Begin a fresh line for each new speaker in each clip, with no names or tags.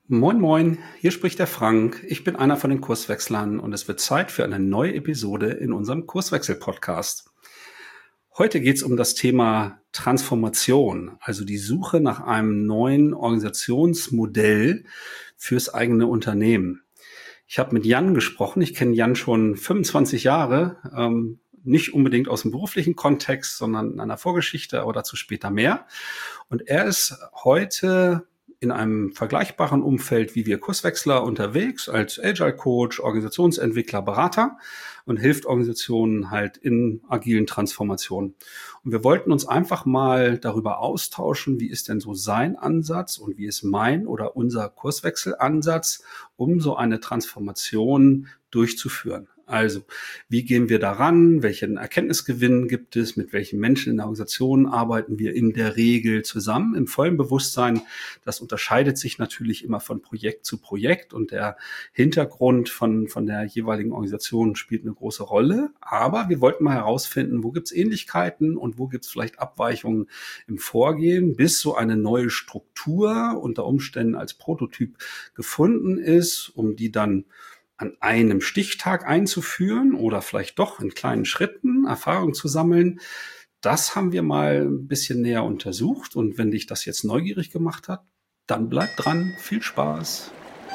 Moin Moin, hier spricht der Frank. Ich bin einer von den Kurswechslern und es wird Zeit für eine neue Episode in unserem Kurswechsel-Podcast. Heute geht es um das Thema Transformation, also die Suche nach einem neuen Organisationsmodell fürs eigene Unternehmen. Ich habe mit Jan gesprochen. Ich kenne Jan schon 25 Jahre, nicht unbedingt aus dem beruflichen Kontext, sondern in einer Vorgeschichte, aber dazu später mehr. Und er ist heute in einem vergleichbaren Umfeld wie wir Kurswechsler unterwegs als Agile Coach, Organisationsentwickler, Berater und hilft Organisationen halt in agilen Transformationen. Und wir wollten uns einfach mal darüber austauschen, wie ist denn so sein Ansatz und wie ist mein oder unser Kurswechselansatz, um so eine Transformation durchzuführen. Also, wie gehen wir daran? Welchen Erkenntnisgewinn gibt es? Mit welchen Menschen in der Organisation arbeiten wir in der Regel zusammen? Im vollen Bewusstsein, das unterscheidet sich natürlich immer von Projekt zu Projekt und der Hintergrund von der jeweiligen Organisation spielt eine große Rolle. Aber wir wollten mal herausfinden, wo gibt es Ähnlichkeiten und wo gibt es vielleicht Abweichungen im Vorgehen, bis so eine neue Struktur unter Umständen als Prototyp gefunden ist, um die dann an einem Stichtag einzuführen oder vielleicht doch in kleinen Schritten Erfahrung zu sammeln. Das haben wir mal ein bisschen näher untersucht. Und wenn dich das jetzt neugierig gemacht hat, dann bleib dran. Viel Spaß.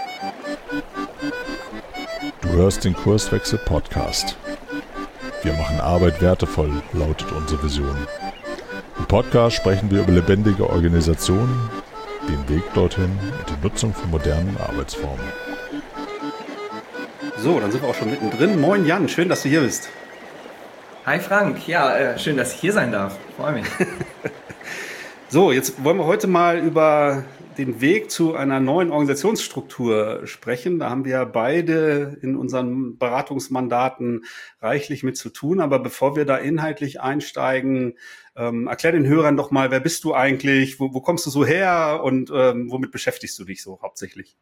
Du hörst den Kurswechsel-Podcast. Wir machen Arbeit wertevoll, lautet unsere Vision. Im Podcast sprechen wir über lebendige Organisationen, den Weg dorthin und die Nutzung von modernen Arbeitsformen.
So, dann sind wir auch schon mittendrin. Moin Jan, schön, dass du hier bist.
Hi Frank, ja, schön, dass ich hier sein darf. Ich freue mich.
So, jetzt wollen wir heute mal über den Weg zu einer neuen Organisationsstruktur sprechen. Da haben wir ja beide in unseren Beratungsmandaten reichlich mit zu tun. Aber bevor wir da inhaltlich einsteigen, erklär den Hörern doch mal, wer bist du eigentlich, wo kommst du so her und womit beschäftigst du dich so hauptsächlich?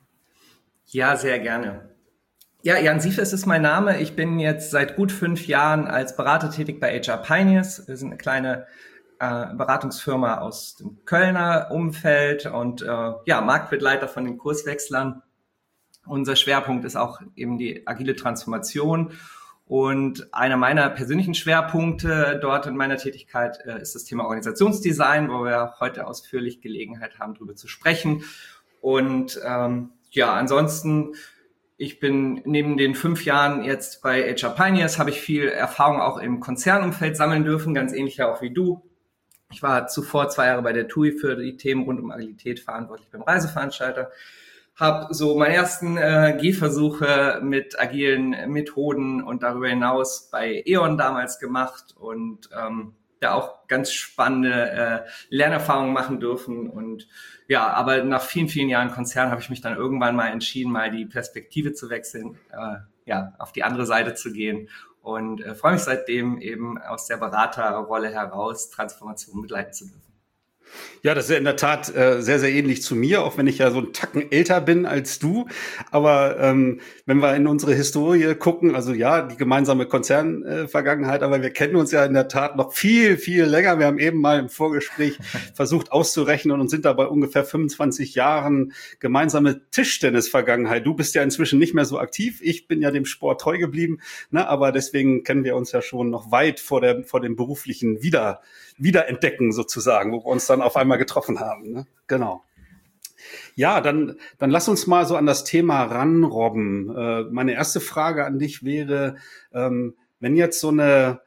Ja, sehr gerne. Ja, Jan Siefes ist mein Name. Ich bin jetzt seit gut 5 Jahren als Berater tätig bei HR Pioneers. Wir sind eine kleine Beratungsfirma aus dem Kölner Umfeld und Marktbegleiter von den Kurswechslern. Unser Schwerpunkt ist auch eben die agile Transformation. Und einer meiner persönlichen Schwerpunkte dort in meiner Tätigkeit ist das Thema Organisationsdesign, wo wir heute ausführlich Gelegenheit haben, darüber zu sprechen. Und ansonsten, ich bin neben den 5 Jahren jetzt bei HR Pioneers, habe ich viel Erfahrung auch im Konzernumfeld sammeln dürfen, ganz ähnlich ja auch wie du. Ich war zuvor 2 Jahre bei der TUI für die Themen rund um Agilität verantwortlich beim Reiseveranstalter. Habe so meine ersten Gehversuche mit agilen Methoden und darüber hinaus bei E.ON damals gemacht und da auch ganz spannende Lernerfahrungen machen dürfen. Und ja, aber nach vielen, vielen Jahren Konzern habe ich mich dann irgendwann mal entschieden, mal die Perspektive zu wechseln, auf die andere Seite zu gehen. Und freue mich seitdem eben aus der Beraterrolle heraus, Transformation begleiten zu dürfen.
Ja, das ist ja in der Tat sehr, sehr ähnlich zu mir, auch wenn ich ja so einen Tacken älter bin als du. Aber wenn wir in unsere Historie gucken, also ja, die gemeinsame Konzernvergangenheit, aber wir kennen uns ja in der Tat noch viel, viel länger. Wir haben eben mal im Vorgespräch versucht auszurechnen und sind da bei ungefähr 25 Jahren gemeinsame Tischtennis-Vergangenheit. Du bist ja inzwischen nicht mehr so aktiv. Ich bin ja dem Sport treu geblieben, ne? Aber deswegen kennen wir uns ja schon noch weit vor dem beruflichen Wiederentdecken sozusagen, wo wir uns dann auf einmal getroffen haben. Ne? Genau. Ja, dann lass uns mal so an das Thema ranrobben. Meine erste Frage an dich wäre, wenn jetzt so eine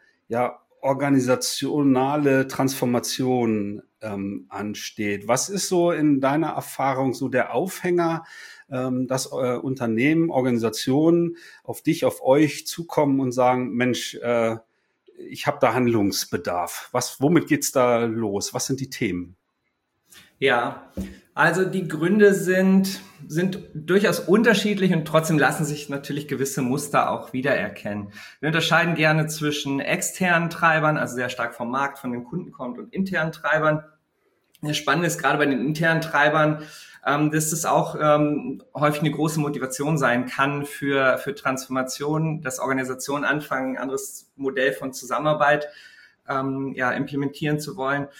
organisationale Transformation ansteht, was ist so in deiner Erfahrung so der Aufhänger, dass Unternehmen, Organisationen auf dich, auf euch zukommen und sagen, Mensch, ich habe da Handlungsbedarf. Womit geht's da los? Was sind die Themen?
Ja, also die Gründe sind durchaus unterschiedlich und trotzdem lassen sich natürlich gewisse Muster auch wiedererkennen. Wir unterscheiden gerne zwischen externen Treibern, also sehr stark vom Markt, von den Kunden kommt, und internen Treibern. Das Spannende ist gerade bei den internen Treibern, dass es auch häufig eine große Motivation sein kann für Transformation, dass Organisationen anfangen, ein anderes Modell von Zusammenarbeit implementieren zu wollen.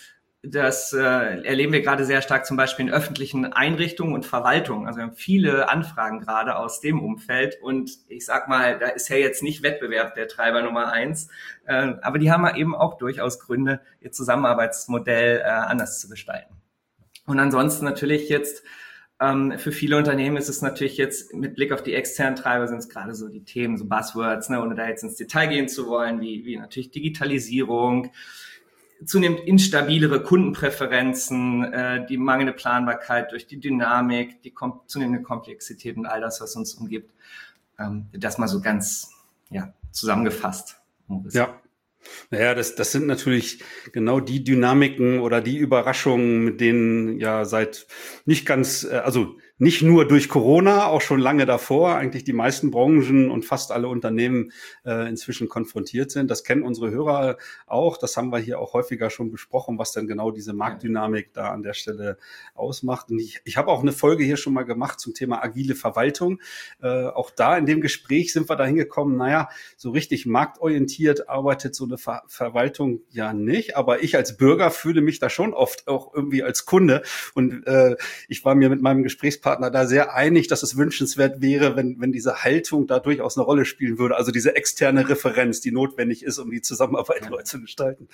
das erleben wir gerade sehr stark zum Beispiel in öffentlichen Einrichtungen und Verwaltungen. Also wir haben viele Anfragen gerade aus dem Umfeld und ich sag mal, da ist ja jetzt nicht Wettbewerb der Treiber Nummer 1, aber die haben eben auch durchaus Gründe, ihr Zusammenarbeitsmodell anders zu gestalten. Und ansonsten natürlich jetzt für viele Unternehmen ist es natürlich jetzt mit Blick auf die externen Treiber sind es gerade so die Themen, so Buzzwords, ne, ohne da jetzt ins Detail gehen zu wollen, wie natürlich Digitalisierung, zunehmend instabilere Kundenpräferenzen, die mangelnde Planbarkeit durch die Dynamik, die zunehmende Komplexität und all das, was uns umgibt. Das mal so ganz zusammengefasst.
Ja. Naja, das sind natürlich genau die Dynamiken oder die Überraschungen, mit denen ja seit nicht ganz, also nicht nur durch Corona, auch schon lange davor, eigentlich die meisten Branchen und fast alle Unternehmen inzwischen konfrontiert sind. Das kennen unsere Hörer auch. Das haben wir hier auch häufiger schon besprochen, was denn genau diese Marktdynamik da an der Stelle ausmacht. Und ich habe auch eine Folge hier schon mal gemacht zum Thema agile Verwaltung. Auch da in dem Gespräch sind wir da hingekommen, naja, so richtig marktorientiert arbeitet so eine Verwaltung ja nicht. Aber ich als Bürger fühle mich da schon oft auch irgendwie als Kunde. Und ich war mir mit meinem Gesprächspartner da sehr einig, dass es wünschenswert wäre, wenn diese Haltung da durchaus eine Rolle spielen würde. Also diese externe Referenz, die notwendig ist, um die Zusammenarbeit neu zu gestalten.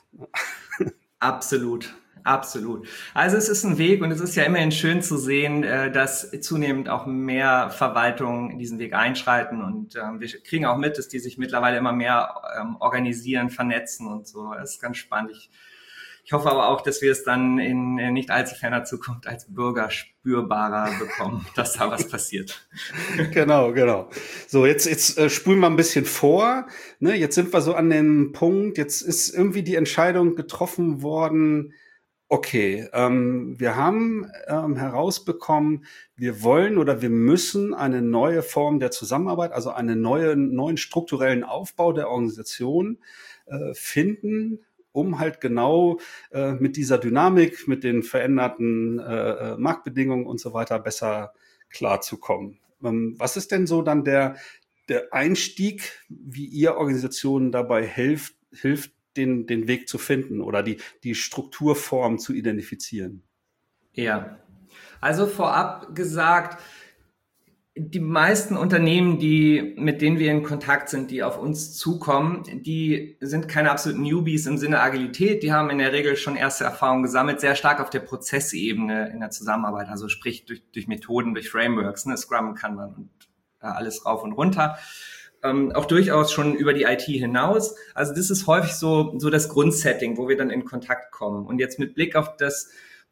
Absolut. Absolut. Also es ist ein Weg und es ist ja immerhin schön zu sehen, dass zunehmend auch mehr Verwaltungen diesen Weg einschreiten und wir kriegen auch mit, dass die sich mittlerweile immer mehr organisieren, vernetzen und so. Das ist ganz spannend. Ich hoffe aber auch, dass wir es dann in nicht allzu ferner Zukunft als Bürger spürbarer bekommen, dass da was passiert.
Genau. So, jetzt spulen wir ein bisschen vor. Ne, jetzt sind wir so an dem Punkt, jetzt ist irgendwie die Entscheidung getroffen worden, okay, wir haben herausbekommen, wir wollen oder wir müssen eine neue Form der Zusammenarbeit, also einen neuen strukturellen Aufbau der Organisation finden, um halt genau mit dieser Dynamik, mit den veränderten Marktbedingungen und so weiter besser klarzukommen. Was ist denn so dann der Einstieg, wie ihr Organisationen dabei hilft, den Weg zu finden oder die Strukturform zu identifizieren?
Ja, also vorab gesagt, die meisten Unternehmen, mit denen wir in Kontakt sind, die auf uns zukommen, die sind keine absoluten Newbies im Sinne Agilität. Die haben in der Regel schon erste Erfahrungen gesammelt, sehr stark auf der Prozessebene in der Zusammenarbeit, also sprich durch Methoden, durch Frameworks, ne, Scrum, Kanban und alles rauf und runter. Auch durchaus schon über die IT hinaus. Also das ist häufig so das Grundsetting, wo wir dann in Kontakt kommen. Und jetzt mit Blick auf das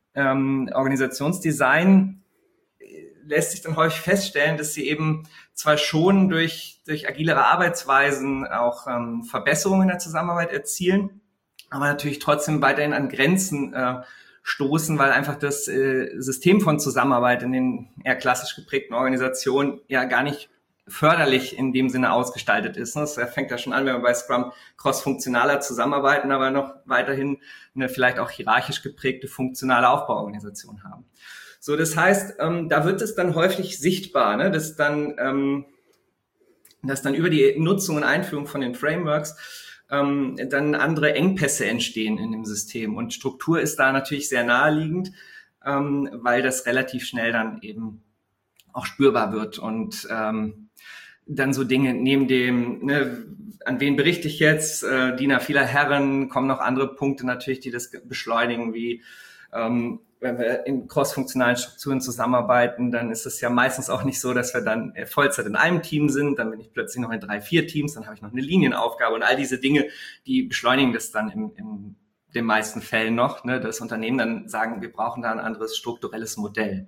Organisationsdesign lässt sich dann häufig feststellen, dass sie eben zwar schon durch agilere Arbeitsweisen auch Verbesserungen in der Zusammenarbeit erzielen, aber natürlich trotzdem weiterhin an Grenzen stoßen, weil einfach das System von Zusammenarbeit in den eher klassisch geprägten Organisationen ja gar nicht förderlich in dem Sinne ausgestaltet ist. Das fängt ja schon an, wenn wir bei Scrum cross-funktionaler zusammenarbeiten, aber noch weiterhin eine vielleicht auch hierarchisch geprägte funktionale Aufbauorganisation haben. So, das heißt, da wird es dann häufig sichtbar, ne, dass dann über die Nutzung und Einführung von den Frameworks dann andere Engpässe entstehen in dem System. Und Struktur ist da natürlich sehr naheliegend, weil das relativ schnell dann eben auch spürbar wird und dann so Dinge neben dem, ne, an wen berichte ich jetzt, Diener vieler Herren, kommen noch andere Punkte natürlich, die das beschleunigen, wie wenn wir in crossfunktionalen Strukturen zusammenarbeiten, dann ist es ja meistens auch nicht so, dass wir dann Vollzeit in einem Team sind, dann bin ich plötzlich noch in 3, 4 Teams, dann habe ich noch eine Linienaufgabe und all diese Dinge, die beschleunigen das dann in den meisten Fällen noch, ne, dass Unternehmen dann sagen, wir brauchen da ein anderes strukturelles Modell.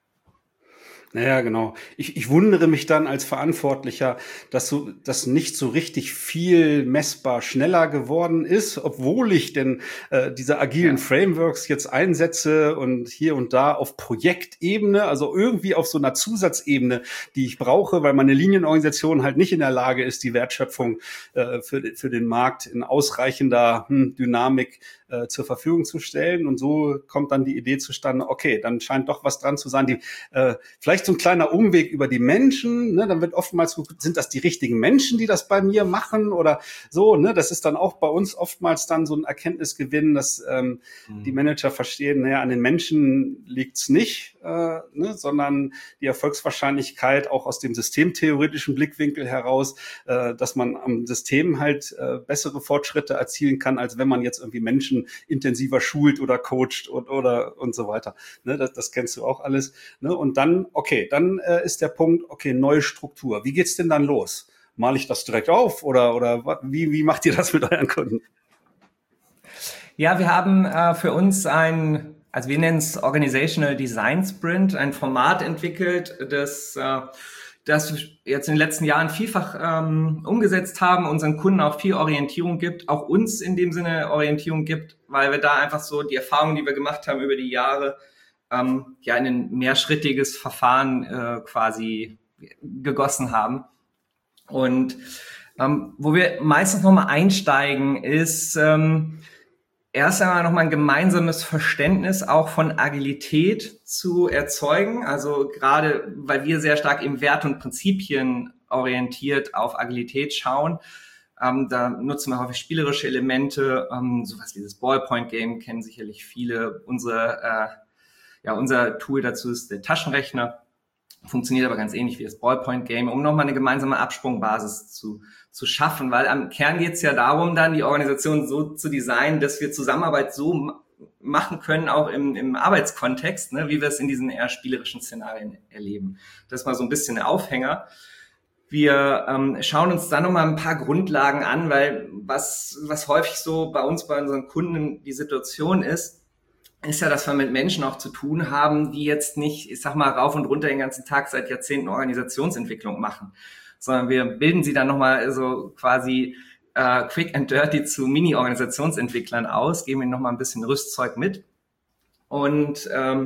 Naja, genau. Ich wundere mich dann als Verantwortlicher, dass nicht so richtig viel messbar schneller geworden ist, obwohl ich denn diese agilen Frameworks jetzt einsetze und hier und da auf Projektebene, also irgendwie auf so einer Zusatzebene, die ich brauche, weil meine Linienorganisation halt nicht in der Lage ist, die Wertschöpfung für den Markt in ausreichender Dynamik zur Verfügung zu stellen. Und so kommt dann die Idee zustande, okay, dann scheint doch was dran zu sein, die vielleicht so ein kleiner Umweg über die Menschen, ne? Dann wird oftmals geguckt, sind das die richtigen Menschen, die das bei mir machen oder so, ne? Das ist dann auch bei uns oftmals dann so ein Erkenntnisgewinn, dass die Manager verstehen, naja, an den Menschen liegt's nicht, ne? Sondern die Erfolgswahrscheinlichkeit auch aus dem systemtheoretischen Blickwinkel heraus, dass man am System halt bessere Fortschritte erzielen kann, als wenn man jetzt irgendwie Menschen intensiver schult oder coacht und so weiter. Ne? Das kennst du auch alles. Ne? Und dann, okay, dann ist der Punkt, okay, neue Struktur. Wie geht's denn dann los? Male ich das direkt auf oder wie macht ihr das mit euren Kunden?
Ja, wir haben für uns also wir nennen es Organizational Design Sprint, ein Format entwickelt, das wir jetzt in den letzten Jahren vielfach umgesetzt haben, unseren Kunden auch viel Orientierung gibt, auch uns in dem Sinne Orientierung gibt, weil wir da einfach so die Erfahrungen, die wir gemacht haben über die Jahre, in ein mehrschrittiges Verfahren quasi gegossen haben. Und wo wir meistens nochmal einsteigen, ist erst einmal nochmal ein gemeinsames Verständnis auch von Agilität zu erzeugen. Also gerade, weil wir sehr stark eben Werte und Prinzipien orientiert auf Agilität schauen. Da nutzen wir häufig spielerische Elemente, sowas wie das Ballpoint-Game kennen sicherlich viele. Unser Tool dazu ist der Taschenrechner. Funktioniert aber ganz ähnlich wie das Ballpoint-Game, um nochmal eine gemeinsame Absprungbasis zu schaffen, weil am Kern geht es ja darum, dann die Organisation so zu designen, dass wir Zusammenarbeit so machen können, auch im Arbeitskontext, ne, wie wir es in diesen eher spielerischen Szenarien erleben. Das ist mal so ein bisschen der Aufhänger. Wir schauen uns dann nochmal ein paar Grundlagen an, weil was häufig so bei unseren Kunden die Situation ist ja, dass wir mit Menschen auch zu tun haben, die jetzt nicht, ich sag mal, rauf und runter den ganzen Tag seit Jahrzehnten Organisationsentwicklung machen, sondern wir bilden sie dann nochmal so quasi quick and dirty zu Mini-Organisationsentwicklern aus, geben ihnen nochmal ein bisschen Rüstzeug mit und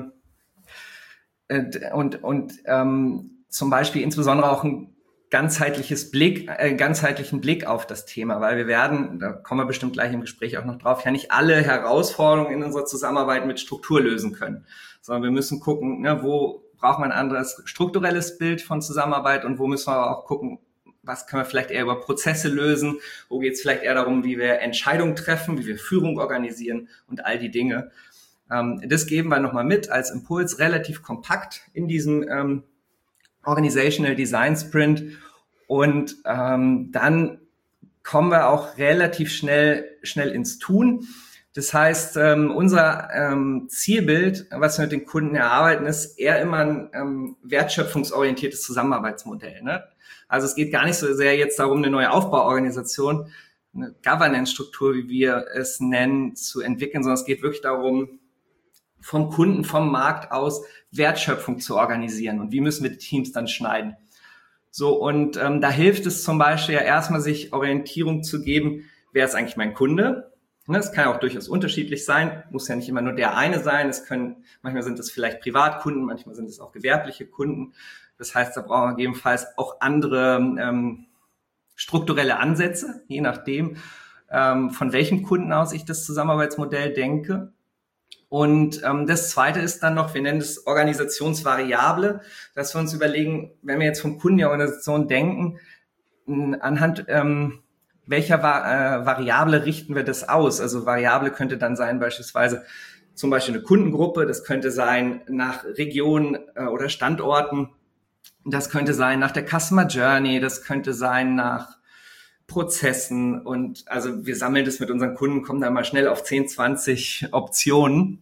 zum Beispiel insbesondere auch einen ganzheitlichen Blick auf das Thema, weil wir werden, da kommen wir bestimmt gleich im Gespräch auch noch drauf, ja nicht alle Herausforderungen in unserer Zusammenarbeit mit Struktur lösen können, sondern wir müssen gucken, ne, wo braucht man ein anderes strukturelles Bild von Zusammenarbeit und wo müssen wir auch gucken, was können wir vielleicht eher über Prozesse lösen, wo geht es vielleicht eher darum, wie wir Entscheidungen treffen, wie wir Führung organisieren und all die Dinge. Das geben wir nochmal mit als Impuls, relativ kompakt in diesem Organizational Design Sprint und dann kommen wir auch relativ schnell ins Tun. Das heißt, unser Zielbild, was wir mit den Kunden erarbeiten, ist eher immer ein wertschöpfungsorientiertes Zusammenarbeitsmodell. Ne? Also es geht gar nicht so sehr jetzt darum, eine neue Aufbauorganisation, eine Governance-Struktur, wie wir es nennen, zu entwickeln, sondern es geht wirklich darum, vom Kunden, vom Markt aus Wertschöpfung zu organisieren und wie müssen wir die Teams dann schneiden. So, und da hilft es zum Beispiel ja erstmal, sich Orientierung zu geben, wer ist eigentlich mein Kunde? Es kann auch durchaus unterschiedlich sein, muss ja nicht immer nur der eine sein, manchmal sind es vielleicht Privatkunden, manchmal sind es auch gewerbliche Kunden. Das heißt, da brauchen wir gegebenenfalls auch andere strukturelle Ansätze, je nachdem, von welchem Kunden aus ich das Zusammenarbeitsmodell denke. Und das Zweite ist dann noch, wir nennen das Organisationsvariable, dass wir uns überlegen, wenn wir jetzt vom Kunden die Organisation denken, anhand welcher Variable richten wir das aus? Also Variable könnte dann sein beispielsweise zum Beispiel eine Kundengruppe, das könnte sein nach Regionen oder Standorten, das könnte sein nach der Customer Journey, das könnte sein nach Prozessen und also wir sammeln das mit unseren Kunden, kommen da mal schnell auf 10, 20 Optionen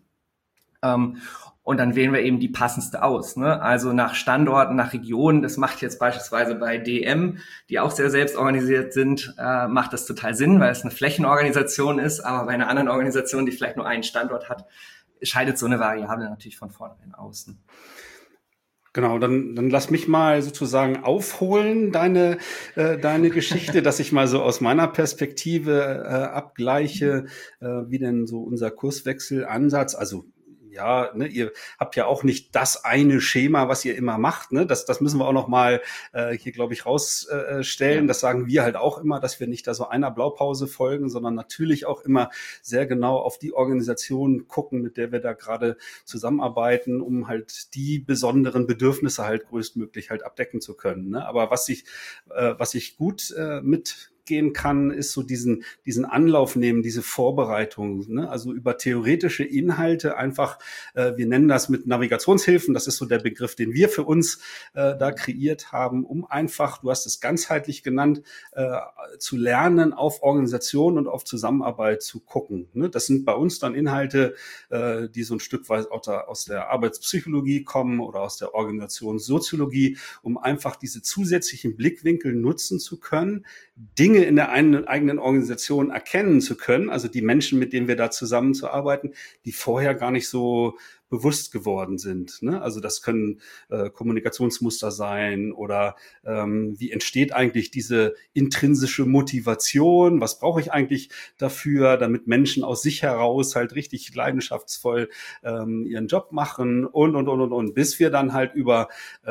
und dann wählen wir eben die passendste aus. Ne? Also nach Standorten, nach Regionen, das macht jetzt beispielsweise bei DM, die auch sehr selbstorganisiert sind, macht das total Sinn, weil es eine Flächenorganisation ist, aber bei einer anderen Organisation, die vielleicht nur einen Standort hat, scheidet so eine Variable natürlich von vornherein aus. Ne?
Genau, dann lass mich mal sozusagen aufholen, deine Geschichte, dass ich mal so aus meiner Perspektive abgleiche, wie denn so unser Kurswechselansatz, also ja, ne, ihr habt ja auch nicht das eine Schema, was ihr immer macht, ne? Das müssen wir auch noch mal hier, glaube ich, rausstellen. Das sagen wir halt auch immer, dass wir nicht da so einer Blaupause folgen, sondern natürlich auch immer sehr genau auf die Organisation gucken, mit der wir da gerade zusammenarbeiten, um halt die besonderen Bedürfnisse halt größtmöglich halt abdecken zu können, ne? Aber was ich gut mitgehen kann, ist so diesen Anlauf nehmen, diese Vorbereitung, ne? Also über theoretische Inhalte einfach, wir nennen das mit Navigationshilfen, das ist so der Begriff, den wir für uns da kreiert haben, um einfach, du hast es ganzheitlich genannt, zu lernen, auf Organisation und auf Zusammenarbeit zu gucken, ne? Das sind bei uns dann Inhalte, die so ein Stück weit auch aus der Arbeitspsychologie kommen oder aus der Organisationssoziologie, um einfach diese zusätzlichen Blickwinkel nutzen zu können, Dinge in der eigenen Organisation erkennen zu können, also die Menschen, mit denen wir da zusammenzuarbeiten, die vorher gar nicht so bewusst geworden sind, ne? Also das können Kommunikationsmuster sein oder wie entsteht eigentlich diese intrinsische Motivation? Was brauche ich eigentlich dafür, damit Menschen aus sich heraus halt richtig leidenschaftsvoll ihren Job machen und, bis wir dann halt über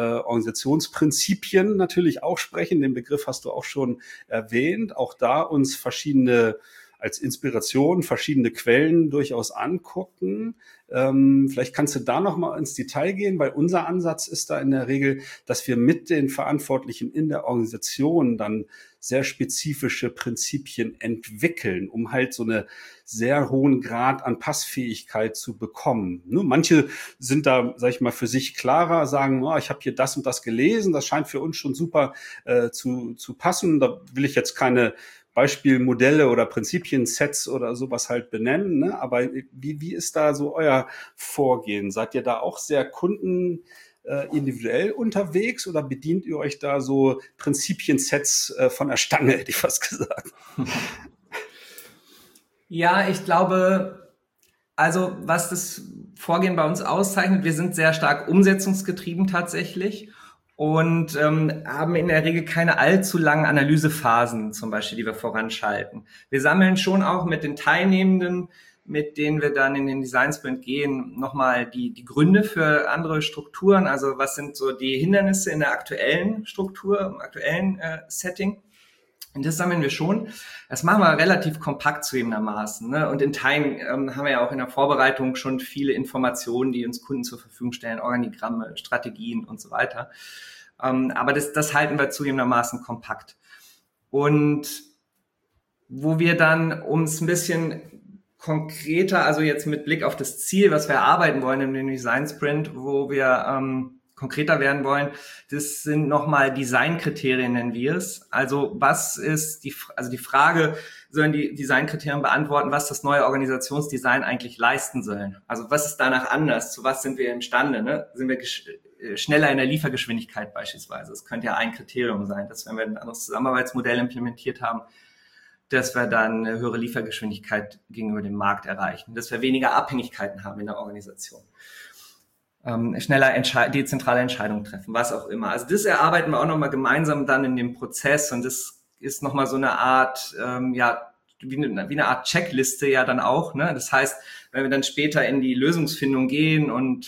Organisationsprinzipien natürlich auch sprechen. Den Begriff hast du auch schon erwähnt. Auch da uns als Inspiration verschiedene Quellen durchaus angucken. Vielleicht kannst du da noch mal ins Detail gehen, weil unser Ansatz ist da in der Regel, dass wir mit den Verantwortlichen in der Organisation dann sehr spezifische Prinzipien entwickeln, um halt so eine sehr hohen Grad an Passfähigkeit zu bekommen. Ne? Manche sind da, sag ich mal, für sich klarer, sagen, oh, ich habe hier das und das gelesen, das scheint für uns schon super zu passen. Da will ich jetzt keine Beispielmodelle oder Prinzipiensets oder sowas halt benennen, ne? Aber wie ist da so euer Vorgehen? Seid ihr da auch sehr individuell unterwegs oder bedient ihr euch da so Prinzipiensets von der Stange, hätte ich fast gesagt?
Ja, ich glaube, also was das Vorgehen bei uns auszeichnet, wir sind sehr stark umsetzungsgetrieben tatsächlich. Und haben in der Regel keine allzu langen Analysephasen, zum Beispiel, die wir voranschalten. Wir sammeln schon auch mit den Teilnehmenden, mit denen wir dann in den Design Sprint gehen, nochmal die Gründe für andere Strukturen. Also was sind so die Hindernisse in der aktuellen Struktur, im aktuellen Setting? Und das sammeln wir schon. Das machen wir relativ kompakt zugegebenermaßen, ne? Und in Teilen haben wir ja auch in der Vorbereitung schon viele Informationen, die uns Kunden zur Verfügung stellen, Organigramme, Strategien und so weiter. Aber das halten wir zugegebenermaßen kompakt. Und wo wir dann, um es ein bisschen konkreter, also jetzt mit Blick auf das Ziel, was wir erarbeiten wollen in dem Design Sprint, wo wir konkreter werden wollen, das sind nochmal Designkriterien, nennen wir es. Also was ist die Frage, sollen die Designkriterien beantworten, was das neue Organisationsdesign eigentlich leisten soll? Also was ist danach anders? Zu was sind wir imstande? Ne? Sind wir schneller in der Liefergeschwindigkeit beispielsweise? Das könnte ja ein Kriterium sein, dass wenn wir ein anderes Zusammenarbeitsmodell implementiert haben, dass wir dann eine höhere Liefergeschwindigkeit gegenüber dem Markt erreichen, dass wir weniger Abhängigkeiten haben in der Organisation. Schneller dezentrale Entscheidungen treffen, was auch immer. Also das erarbeiten wir auch nochmal gemeinsam dann in dem Prozess und das ist nochmal so eine Art, wie eine Art Checkliste ja dann auch, ne? Das heißt, wenn wir dann später in die Lösungsfindung gehen und,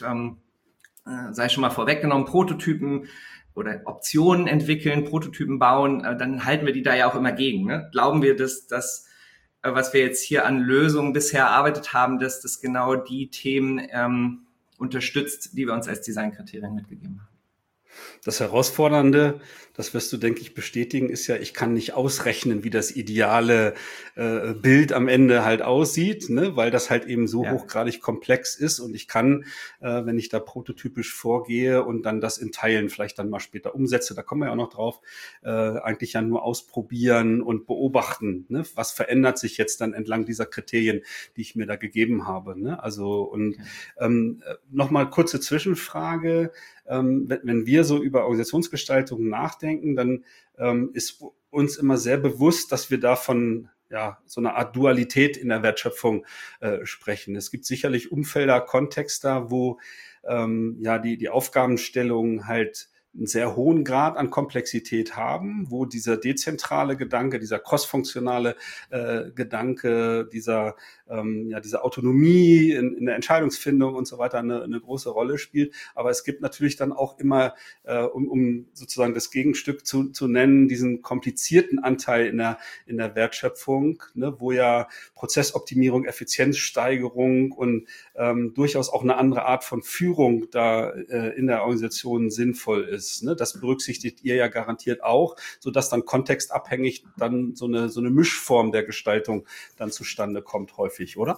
sei schon mal vorweggenommen, Prototypen oder Optionen entwickeln, Prototypen bauen, dann halten wir die da ja auch immer gegen, ne? Glauben wir, dass das, was wir jetzt hier an Lösungen bisher erarbeitet haben, dass das genau die Themen unterstützt, die wir uns als Designkriterien mitgegeben haben.
Das Herausfordernde, das wirst du, denke ich, bestätigen, ist ja, ich kann nicht ausrechnen, wie das ideale Bild am Ende halt aussieht, ne? Weil das halt eben so hochgradig komplex ist und ich kann, wenn ich da prototypisch vorgehe und dann das in Teilen vielleicht dann mal später umsetze, da kommen wir ja auch noch drauf, eigentlich ja nur ausprobieren und beobachten, ne? Was verändert sich jetzt dann entlang dieser Kriterien, die ich mir da gegeben habe, ne? Also und nochmal kurze Zwischenfrage, wenn wir so über Organisationsgestaltung nachdenken, dann ist uns immer sehr bewusst, dass wir davon so eine Art Dualität in der Wertschöpfung sprechen. Es gibt sicherlich Umfelder, Kontexte, wo die Aufgabenstellung halt einen sehr hohen Grad an Komplexität haben, wo dieser dezentrale Gedanke, dieser crossfunktionale Gedanke, dieser diese Autonomie in der Entscheidungsfindung und so weiter eine große Rolle spielt. Aber es gibt natürlich dann auch immer, um sozusagen das Gegenstück zu nennen, diesen komplizierten Anteil in der Wertschöpfung, ne, wo ja Prozessoptimierung, Effizienzsteigerung und durchaus auch eine andere Art von Führung da in der Organisation sinnvoll ist. Ne? Das berücksichtigt ihr ja garantiert auch, sodass dann kontextabhängig dann so eine Mischform der Gestaltung dann zustande kommt häufig, oder?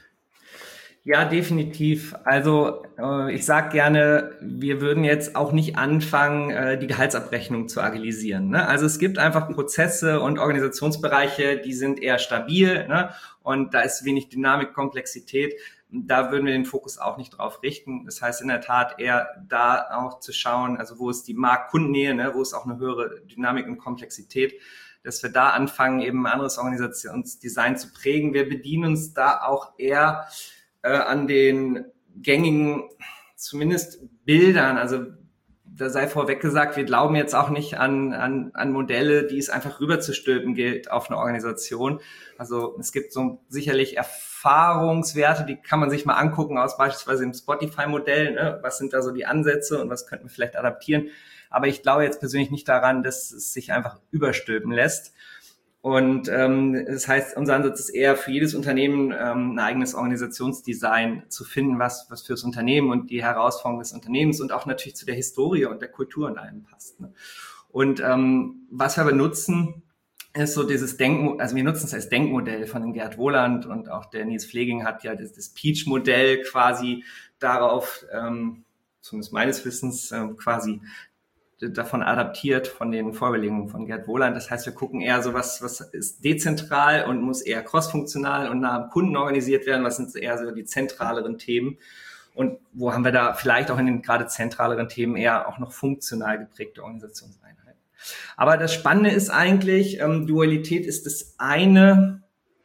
Ja, definitiv. Also ich sage gerne, wir würden jetzt auch nicht anfangen, die Gehaltsabrechnung zu agilisieren. Ne? Also es gibt einfach Prozesse und Organisationsbereiche, die sind eher stabil, ne? Und da ist wenig Dynamik, Komplexität. Da würden wir den Fokus auch nicht drauf richten. Das heißt in der Tat eher da auch zu schauen, also wo ist die Marktkundennähe, ne? Wo ist auch eine höhere Dynamik und Komplexität, dass wir da anfangen, eben ein anderes Organisationsdesign zu prägen. Wir bedienen uns da auch eher an den gängigen, zumindest Bildern. Also da sei vorweg gesagt, wir glauben jetzt auch nicht an Modelle, die es einfach rüberzustülpen gilt auf eine Organisation. Also es gibt so sicherlich Erfahrungswerte, die kann man sich mal angucken aus beispielsweise dem Spotify-Modell. Ne? Was sind da so die Ansätze und was könnten wir vielleicht adaptieren? Aber ich glaube jetzt persönlich nicht daran, dass es sich einfach überstülpen lässt. Und das heißt, unser Ansatz ist eher für jedes Unternehmen ein eigenes Organisationsdesign zu finden, was für das Unternehmen und die Herausforderungen des Unternehmens und auch natürlich zu der Historie und der Kultur und allem passt. Ne? Und was wir aber nutzen, ist so dieses also wir nutzen es als Denkmodell von dem Gerd Wohland und auch der Nils Pfleging hat ja das Peach-Modell quasi darauf, zumindest meines Wissens, quasi davon adaptiert, von den Vorüberlegungen von Gerd Wohland. Das heißt, wir gucken eher so, was ist dezentral und muss eher crossfunktional und nah am Kunden organisiert werden, was sind eher so die zentraleren Themen und wo haben wir da vielleicht auch in den gerade zentraleren Themen eher auch noch funktional geprägte Organisationseinheiten. Aber das Spannende ist eigentlich, Dualität ist das eine,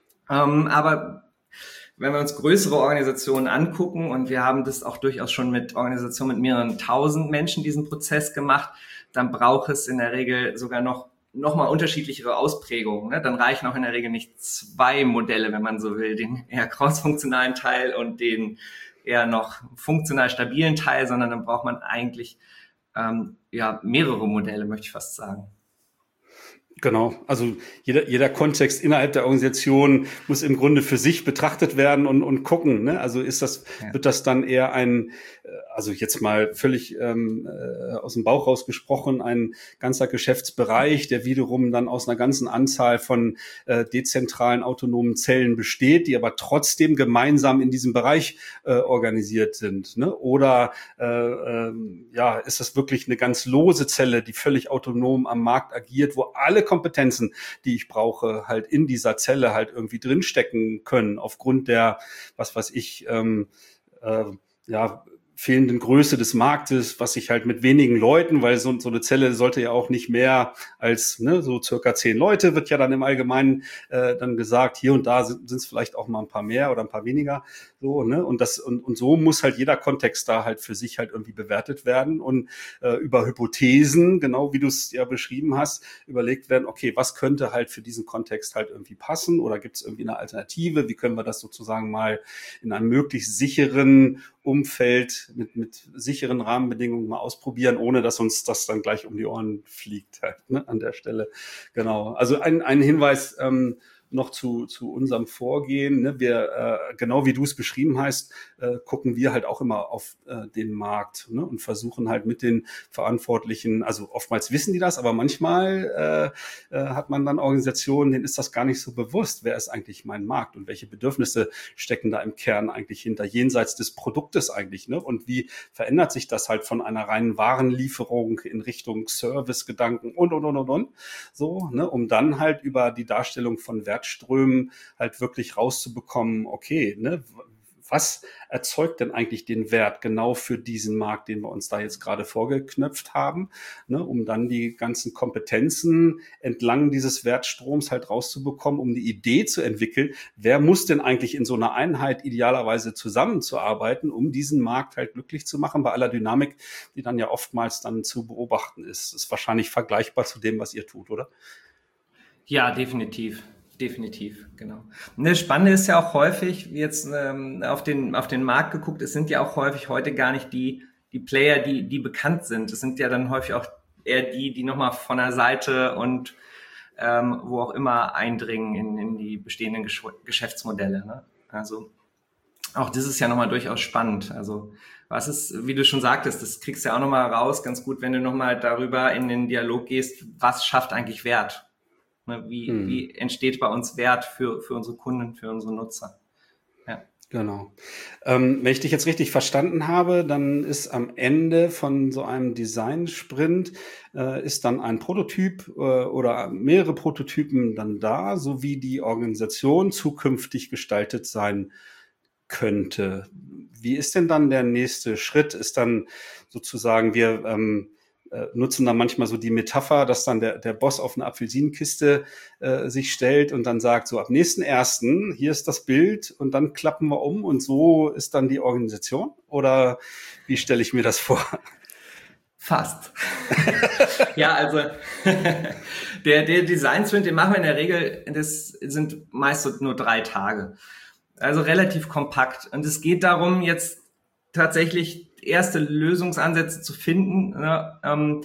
aber wenn wir uns größere Organisationen angucken, und wir haben das auch durchaus schon mit Organisationen mit mehreren tausend Menschen diesen Prozess gemacht, dann braucht es in der Regel sogar noch mal unterschiedlichere Ausprägungen. Ne? Dann reichen auch in der Regel nicht 2 Modelle, wenn man so will, den eher crossfunktionalen Teil und den eher noch funktional stabilen Teil, sondern dann braucht man eigentlich mehrere Modelle, möchte ich fast sagen.
Genau, also jeder Kontext innerhalb der Organisation muss im Grunde für sich betrachtet werden und gucken. Ne? Also wird das dann eher also jetzt mal völlig aus dem Bauch rausgesprochen, ein ganzer Geschäftsbereich, der wiederum dann aus einer ganzen Anzahl von dezentralen autonomen Zellen besteht, die aber trotzdem gemeinsam in diesem Bereich organisiert sind. Ne? Oder ist das wirklich eine ganz lose Zelle, die völlig autonom am Markt agiert, wo alle Kompetenzen, die ich brauche, halt in dieser Zelle halt irgendwie drinstecken können, aufgrund der, fehlenden Größe des Marktes, was ich halt mit wenigen Leuten, weil so eine Zelle sollte ja auch nicht mehr als so circa 10 Leute, wird ja dann im Allgemeinen dann gesagt, hier und da sind es vielleicht auch mal ein paar mehr oder ein paar weniger, so, ne? Und so muss halt jeder Kontext da halt für sich halt irgendwie bewertet werden und über Hypothesen, genau wie du es ja beschrieben hast, überlegt werden, okay, was könnte halt für diesen Kontext halt irgendwie passen oder gibt es irgendwie eine Alternative, wie können wir das sozusagen mal in einem möglichst sicheren Umfeld mit sicheren Rahmenbedingungen mal ausprobieren, ohne dass uns das dann gleich um die Ohren fliegt halt, ne, an der Stelle. Genau. Also ein Hinweis noch zu unserem Vorgehen. Ne? Wir, genau wie du es beschrieben hast, gucken wir halt auch immer auf den Markt, ne? Und versuchen halt mit den Verantwortlichen, also oftmals wissen die das, aber manchmal hat man dann Organisationen, denen ist das gar nicht so bewusst, wer ist eigentlich mein Markt und welche Bedürfnisse stecken da im Kern eigentlich hinter, jenseits des Produktes eigentlich, ne? Und wie verändert sich das halt von einer reinen Warenlieferung in Richtung Servicegedanken und, so, ne? Um dann halt über die Darstellung von Wertströmen halt wirklich rauszubekommen, okay, ne, was erzeugt denn eigentlich den Wert genau für diesen Markt, den wir uns da jetzt gerade vorgeknöpft haben, ne, um dann die ganzen Kompetenzen entlang dieses Wertstroms halt rauszubekommen, um die Idee zu entwickeln, wer muss denn eigentlich in so einer Einheit idealerweise zusammenzuarbeiten, um diesen Markt halt glücklich zu machen, bei aller Dynamik, die dann ja oftmals dann zu beobachten ist. Das ist wahrscheinlich vergleichbar zu dem, was ihr tut, oder?
Ja, definitiv. Definitiv, genau. Und das Spannende ist ja auch häufig, jetzt auf den Markt geguckt, es sind ja auch häufig heute gar nicht die Player, die bekannt sind. Es sind ja dann häufig auch eher die nochmal von der Seite und wo auch immer eindringen in die bestehenden Geschäftsmodelle. Ne? Also auch das ist ja nochmal durchaus spannend. Also was ist, wie du schon sagtest, das kriegst du ja auch nochmal raus, ganz gut, wenn du nochmal darüber in den Dialog gehst, was schafft eigentlich Wert? Wie entsteht bei uns Wert für unsere Kunden, für unsere Nutzer? Ja.
Genau. Wenn ich dich jetzt richtig verstanden habe, dann ist am Ende von so einem Design-Sprint ist dann ein Prototyp oder mehrere Prototypen dann da, so wie die Organisation zukünftig gestaltet sein könnte. Wie ist denn dann der nächste Schritt? Ist dann sozusagen, wir nutzen dann manchmal so die Metapher, dass dann der Boss auf eine Apfelsinenkiste sich stellt und dann sagt, so ab nächsten ersten, hier ist das Bild und dann klappen wir um und so ist dann die Organisation? Oder wie stelle ich mir das vor?
Fast. Ja, also der Design-Sprint, den machen wir in der Regel, das sind meist so nur 3 Tage. Also relativ kompakt. Und es geht darum, jetzt tatsächlich erste Lösungsansätze zu finden, ne,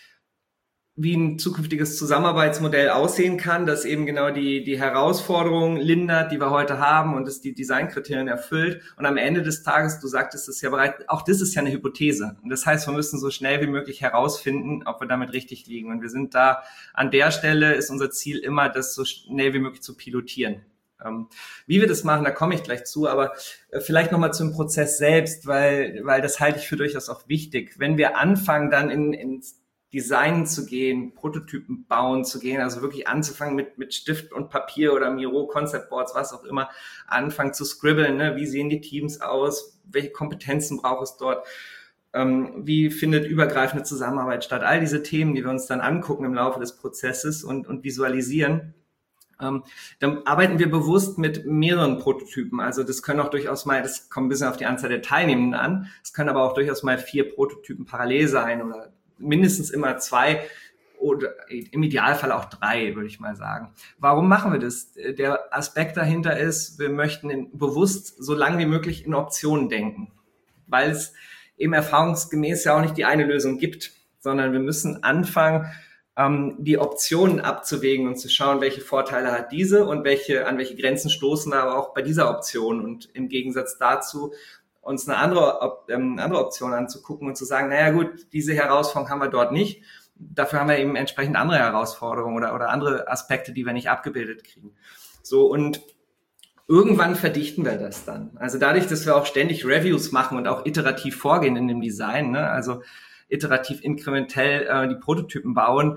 wie ein zukünftiges Zusammenarbeitsmodell aussehen kann, das eben genau die Herausforderungen lindert, die wir heute haben und das die Designkriterien erfüllt. Und am Ende des Tages, du sagtest es ja bereits, auch das ist ja eine Hypothese. Und das heißt, wir müssen so schnell wie möglich herausfinden, ob wir damit richtig liegen. Und wir sind da, an der Stelle ist unser Ziel immer, das so schnell wie möglich zu pilotieren. Wie wir das machen, da komme ich gleich zu, aber vielleicht nochmal zum Prozess selbst, weil das halte ich für durchaus auch wichtig. Wenn wir anfangen, dann ins Design zu gehen, Prototypen bauen zu gehen, also wirklich anzufangen mit Stift und Papier oder Miro, Concept Boards, was auch immer, anfangen zu scribbeln, ne? Wie sehen die Teams aus, welche Kompetenzen braucht es dort, wie findet übergreifende Zusammenarbeit statt, all diese Themen, die wir uns dann angucken im Laufe des Prozesses und visualisieren. Dann arbeiten wir bewusst mit mehreren Prototypen. Also das können auch durchaus mal, das kommt ein bisschen auf die Anzahl der Teilnehmenden an, es können aber auch durchaus mal 4 Prototypen parallel sein oder mindestens immer 2 oder im Idealfall auch 3, würde ich mal sagen. Warum machen wir das? Der Aspekt dahinter ist, wir möchten bewusst so lange wie möglich in Optionen denken, weil es eben erfahrungsgemäß ja auch nicht die eine Lösung gibt, sondern wir müssen anfangen, die Optionen abzuwägen und zu schauen, welche Vorteile hat diese und an welche Grenzen stoßen wir aber auch bei dieser Option. Und im Gegensatz dazu uns eine andere Option anzugucken und zu sagen, naja gut, diese Herausforderung haben wir dort nicht. Dafür haben wir eben entsprechend andere Herausforderungen oder andere Aspekte, die wir nicht abgebildet kriegen. So, und irgendwann verdichten wir das dann. Also dadurch, dass wir auch ständig Reviews machen und auch iterativ vorgehen in dem Design, ne, also iterativ inkrementell die Prototypen bauen,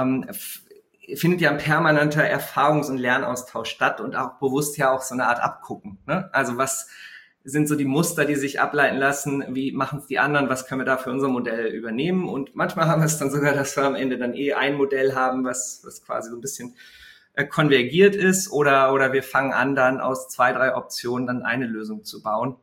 findet ja ein permanenter Erfahrungs- und Lernaustausch statt und auch bewusst ja auch so eine Art Abgucken. Ne? Also was sind so die Muster, die sich ableiten lassen, wie machen es die anderen, was können wir da für unser Modell übernehmen? Und manchmal haben wir es dann sogar, dass wir am Ende dann ein Modell haben, was quasi so ein bisschen konvergiert ist oder wir fangen an, dann aus 2, 3 Optionen dann eine Lösung zu bauen.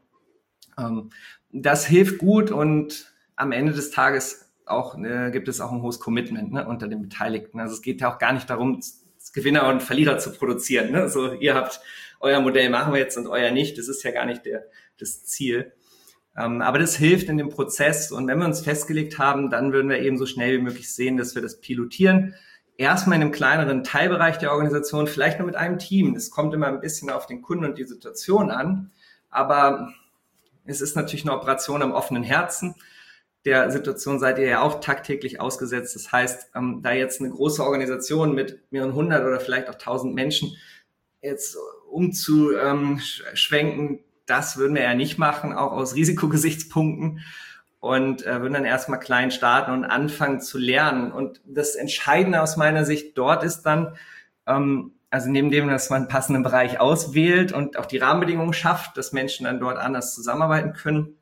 Das hilft gut und am Ende des Tages auch gibt es auch ein hohes Commitment, ne, unter den Beteiligten. Also es geht ja auch gar nicht darum, Gewinner und Verlierer zu produzieren. Ne? So, ihr habt euer Modell, machen wir jetzt und euer nicht. Das ist ja gar nicht das Ziel. Aber das hilft in dem Prozess. Und wenn wir uns festgelegt haben, dann würden wir eben so schnell wie möglich sehen, dass wir das pilotieren. Erstmal in einem kleineren Teilbereich der Organisation, vielleicht nur mit einem Team. Das kommt immer ein bisschen auf den Kunden und die Situation an. Aber es ist natürlich eine Operation am offenen Herzen. Der Situation seid ihr ja auch tagtäglich ausgesetzt. Das heißt, da jetzt eine große Organisation mit mehreren 100 oder vielleicht auch 1000 Menschen jetzt umzuschwenken, das würden wir ja nicht machen, auch aus Risikogesichtspunkten. Und würden dann erstmal klein starten und anfangen zu lernen. Und das Entscheidende aus meiner Sicht dort ist dann, Also neben dem, dass man einen passenden Bereich auswählt und auch die Rahmenbedingungen schafft, dass Menschen dann dort anders zusammenarbeiten können,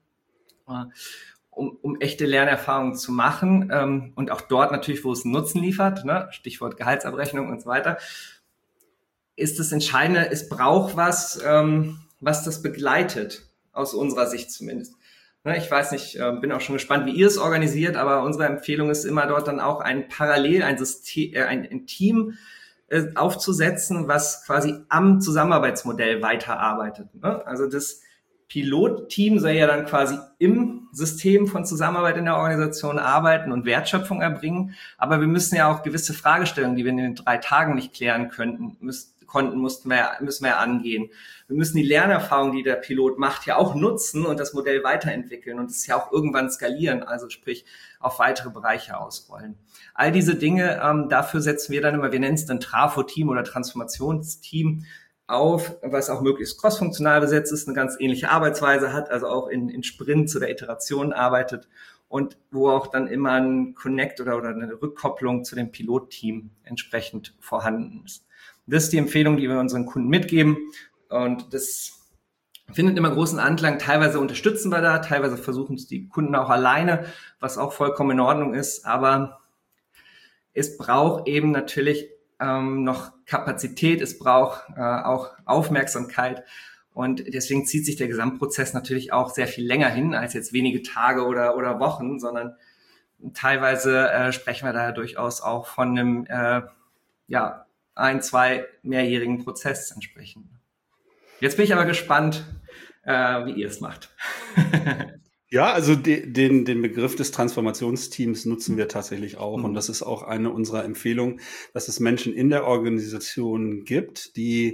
um echte Lernerfahrungen zu machen, und auch dort natürlich, wo es einen Nutzen liefert, ne? Stichwort Gehaltsabrechnung und so weiter, ist das Entscheidende, es braucht was das begleitet, aus unserer Sicht zumindest. Ne, ich weiß nicht, bin auch schon gespannt, wie ihr es organisiert, aber unsere Empfehlung ist immer dort dann auch ein System, ein Team aufzusetzen, was quasi am Zusammenarbeitsmodell weiterarbeitet. Ne? Also das Pilotteam soll ja dann quasi im System von Zusammenarbeit in der Organisation arbeiten und Wertschöpfung erbringen. Aber wir müssen ja auch gewisse Fragestellungen, die wir in den 3 Tagen nicht klären müssen wir angehen. Wir müssen die Lernerfahrung, die der Pilot macht, ja auch nutzen und das Modell weiterentwickeln und es ja auch irgendwann skalieren, also sprich auf weitere Bereiche ausrollen. All diese Dinge, dafür setzen wir dann immer, wir nennen es dann Trafo-Team oder Transformationsteam auf, was auch möglichst crossfunktional besetzt ist, eine ganz ähnliche Arbeitsweise hat, also auch in Sprints oder Iterationen arbeitet und wo auch dann immer ein Connect oder eine Rückkopplung zu dem Pilotteam entsprechend vorhanden ist. Das ist die Empfehlung, die wir unseren Kunden mitgeben und das findet immer großen Anklang. Teilweise unterstützen wir da, teilweise versuchen es die Kunden auch alleine, was auch vollkommen in Ordnung ist, aber es braucht eben natürlich noch Kapazität, es braucht auch Aufmerksamkeit und deswegen zieht sich der Gesamtprozess natürlich auch sehr viel länger hin als jetzt wenige Tage oder Wochen, sondern teilweise sprechen wir da durchaus auch von einem 1-2 mehrjährigen Prozess entsprechend. Jetzt bin ich aber gespannt, wie ihr es macht.
Ja, also den Begriff des Transformationsteams nutzen wir tatsächlich auch. Und das ist auch eine unserer Empfehlungen, dass es Menschen in der Organisation gibt, die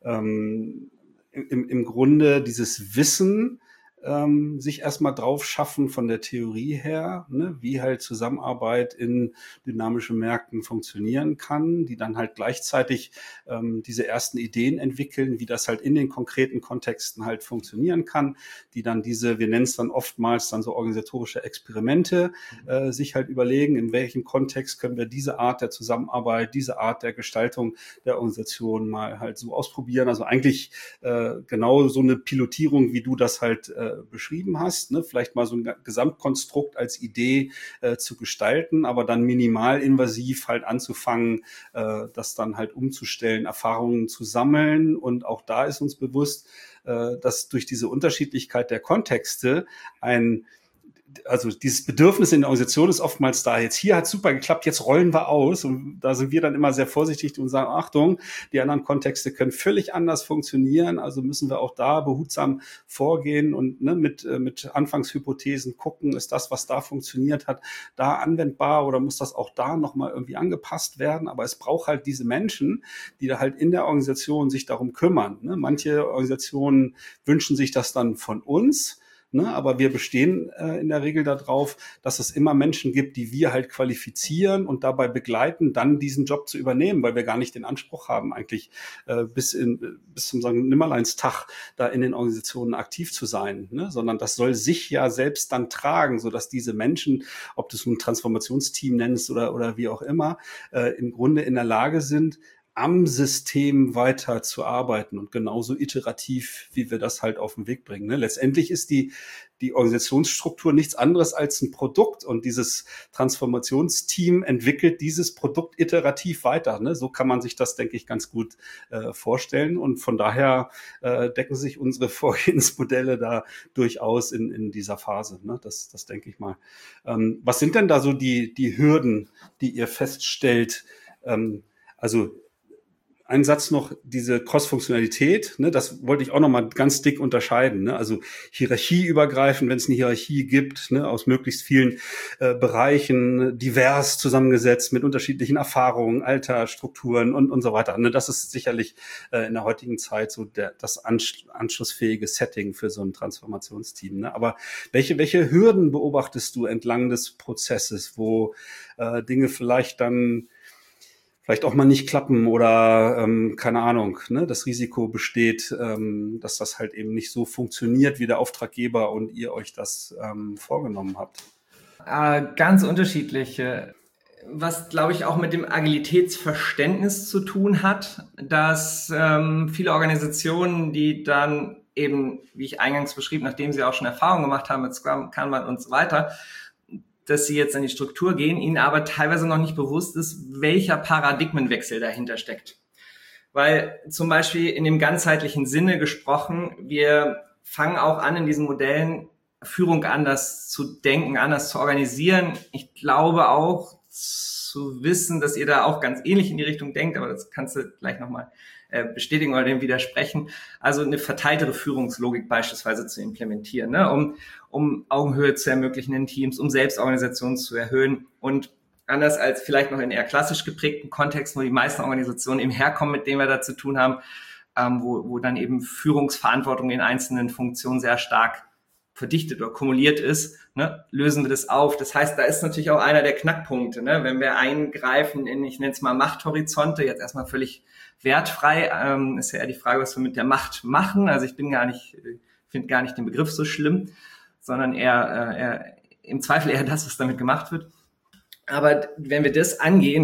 im Grunde dieses Wissen sich erstmal drauf schaffen von der Theorie her, ne, wie halt Zusammenarbeit in dynamischen Märkten funktionieren kann, die dann halt gleichzeitig diese ersten Ideen entwickeln, wie das halt in den konkreten Kontexten halt funktionieren kann, die dann wir nennen es dann oftmals dann so organisatorische Experimente, sich halt überlegen, in welchem Kontext können wir diese Art der Zusammenarbeit, diese Art der Gestaltung der Organisation mal halt so ausprobieren. Also eigentlich genau so eine Pilotierung, wie du das halt beschrieben hast, ne? Vielleicht mal so ein Gesamtkonstrukt als Idee zu gestalten, aber dann minimal invasiv halt anzufangen, das dann halt umzustellen, Erfahrungen zu sammeln. Und auch da ist uns bewusst, dass durch diese Unterschiedlichkeit der Kontexte also dieses Bedürfnis in der Organisation ist oftmals da. Jetzt hier hat es super geklappt, jetzt rollen wir aus. Und da sind wir dann immer sehr vorsichtig und sagen, Achtung, die anderen Kontexte können völlig anders funktionieren. Also müssen wir auch da behutsam vorgehen und mit Anfangshypothesen gucken, ist das, was da funktioniert hat, da anwendbar oder muss das auch da nochmal irgendwie angepasst werden? Aber es braucht halt diese Menschen, die da halt in der Organisation sich darum kümmern. Ne? Manche Organisationen wünschen sich das dann von uns. Ne, aber wir bestehen in der Regel darauf, dass es immer Menschen gibt, die wir halt qualifizieren und dabei begleiten, dann diesen Job zu übernehmen, weil wir gar nicht den Anspruch haben, eigentlich bis zum St. Nimmerleinstag da in den Organisationen aktiv zu sein, ne? Sondern das soll sich ja selbst dann tragen, sodass diese Menschen, ob du es ein Transformationsteam nennst oder wie auch immer, im Grunde in der Lage sind, am System weiter zu arbeiten und genauso iterativ, wie wir das halt auf den Weg bringen. Ne? Letztendlich ist die Organisationsstruktur nichts anderes als ein Produkt und dieses Transformationsteam entwickelt dieses Produkt iterativ weiter. Ne? So kann man sich das, denke ich, ganz gut vorstellen und von daher decken sich unsere Vorgehensmodelle da durchaus in dieser Phase. Ne? Das denke ich mal. Was sind denn da so die Hürden, die ihr feststellt? Also ein Satz noch, diese Cross-Funktionalität, ne, das wollte ich auch noch mal ganz dick unterscheiden. Ne? Also hierarchieübergreifend, wenn es eine Hierarchie gibt, ne, aus möglichst vielen Bereichen, divers zusammengesetzt mit unterschiedlichen Erfahrungen, Alter, Strukturen und so weiter. Ne? Das ist sicherlich in der heutigen Zeit so das anschlussfähige Setting für so ein Transformationsteam. Ne? Aber welche Hürden beobachtest du entlang des Prozesses, wo Dinge vielleicht auch mal nicht klappen oder keine Ahnung, ne, das Risiko besteht, dass das halt eben nicht so funktioniert, wie der Auftraggeber und ihr euch das vorgenommen habt?
Ganz unterschiedliche. was, glaube ich, auch mit dem Agilitätsverständnis zu tun hat, dass viele Organisationen, die dann eben, wie ich eingangs beschrieb, nachdem sie auch schon Erfahrung gemacht haben mit Scrum, Kanban und so weiter, dass sie jetzt in die Struktur gehen, ihnen aber teilweise noch nicht bewusst ist, welcher Paradigmenwechsel dahinter steckt. Weil zum Beispiel in dem ganzheitlichen Sinne gesprochen, wir fangen auch an, in diesen Modellen Führung anders zu denken, anders zu organisieren. Ich glaube auch zu wissen, dass ihr da auch ganz ähnlich in die Richtung denkt, aber das kannst du gleich nochmal bestätigen oder dem widersprechen. Also eine verteiltere Führungslogik beispielsweise zu implementieren, ne? um Augenhöhe zu ermöglichen in Teams, um Selbstorganisation zu erhöhen und anders als vielleicht noch in eher klassisch geprägten Kontexten, wo die meisten Organisationen eben herkommen, mit denen wir da zu tun haben, wo dann eben Führungsverantwortung in einzelnen Funktionen sehr stark verdichtet oder kumuliert ist, ne, lösen wir das auf. Das heißt, da ist natürlich auch einer der Knackpunkte, ne, wenn wir eingreifen in, ich nenne es mal Machthorizonte, jetzt erstmal völlig wertfrei, ist ja eher die Frage, was wir mit der Macht machen. Also ich finde gar nicht den Begriff so schlimm, sondern eher im Zweifel eher das, was damit gemacht wird. Aber wenn wir das angehen,